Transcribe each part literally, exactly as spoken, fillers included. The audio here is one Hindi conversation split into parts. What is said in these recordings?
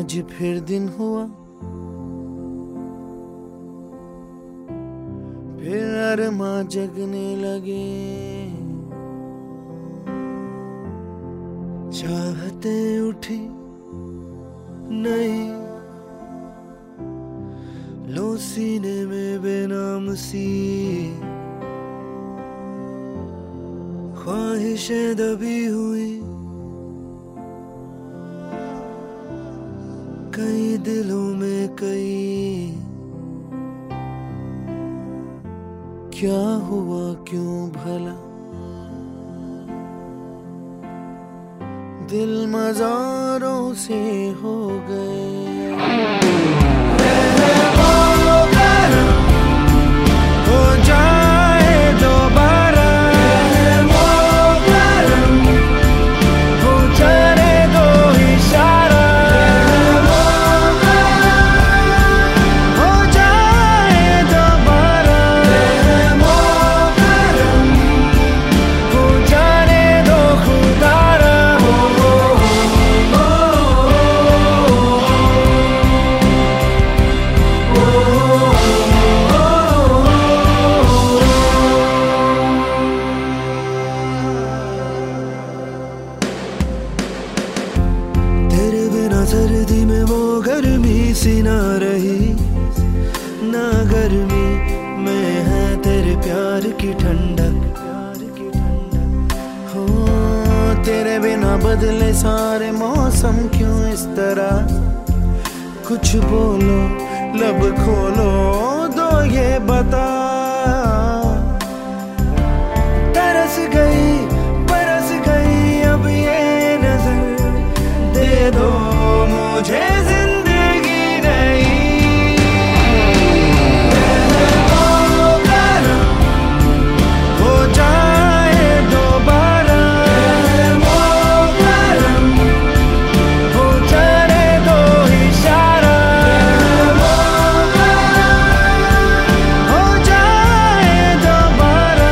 आज फिर दिन हुआ, फिर अरमा जगने लगे। चाहते उठी नहीं, लो सीने में बेनाम सी ख्वाहिशें दबी हुई। कई दिलों में कई, क्या हुआ क्यों भला, दिल मजारों से हो गए। सर्दी में वो गर्मी सी ना रही, ना गर्मी में है तेरे प्यार की ठंडक। प्यार की ठंडक हो, तेरे बिना बदले सारे मौसम क्यों इस तरह। कुछ बोलो लब खोलो दो ये बता। तरस गई बरस गई अब ये नजर दे दो मुझे जिंदगी नहीं। हो जाए दोबारा, हो जाने दो इशारा। हो जाए दोबारा,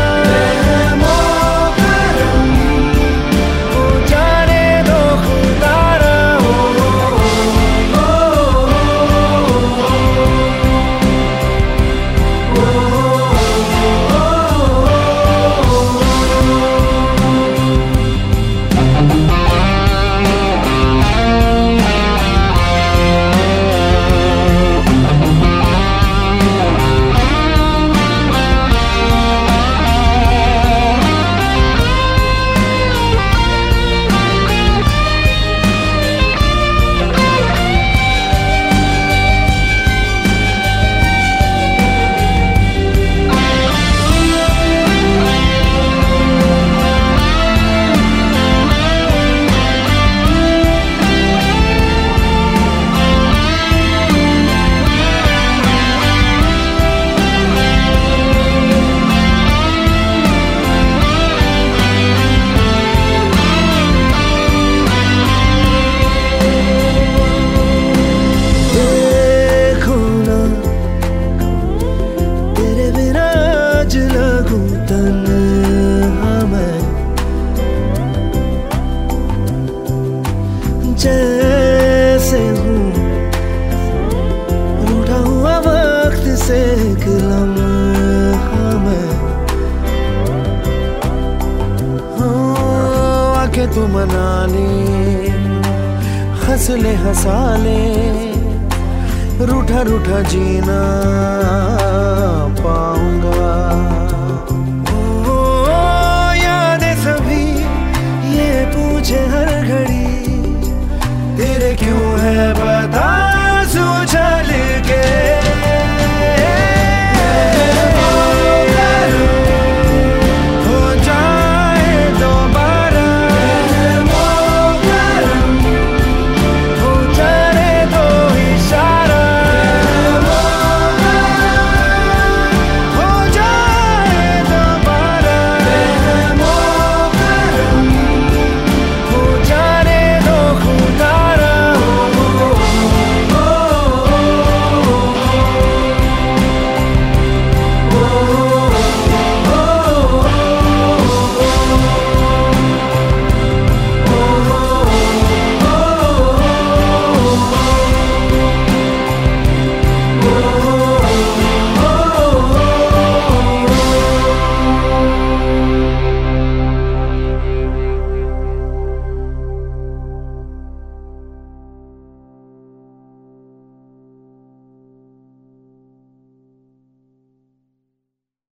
हो जाने दो खुदारा। जैसे हूँ रूठा हुआ वक्त से एक लम्हा मैं। हो आके तू मना ले, हंस ले हंसा ले, रूठा रूठा जीना पाऊंगा। ओ यादें सभी ये पूछे हर